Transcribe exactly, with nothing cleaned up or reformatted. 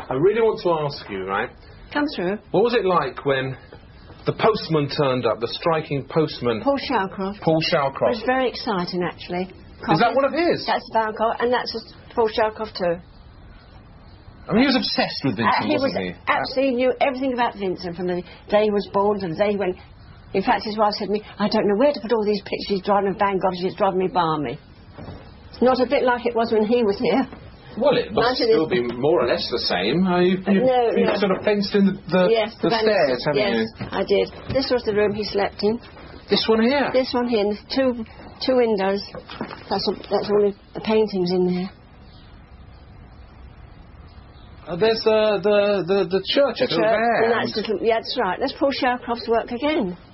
I really want to ask you, right? Come through. What was it like when the postman turned up, the striking postman? Paul Showcroft. Paul It Showcroft. was very exciting, actually. Is that one of his? That's Valcott, and that's Paul Showcroft too. I mean, he was obsessed with Vincent, uh, he wasn't was he? Absolutely knew everything about Vincent from the day he was born to the day he went. In fact, his wife said to me, I don't know where to put all these pictures he's driving of Van Gogh, she's driving me balmy. It's not a bit like it was when he was here. Well, it must still be more or less the same. Uh, you, you, no, you no. sort of fenced in the, the, yes, the, the stairs, haven't yes, you? Yes, I did. This was the room he slept in. This one here? This one here, and there's two, two windows. That's, a, that's all the, the paintings in there. Uh, there's uh, the, the, the church The over church, there. and that's little, yeah, that's right. That's Paul Showcroft's work again.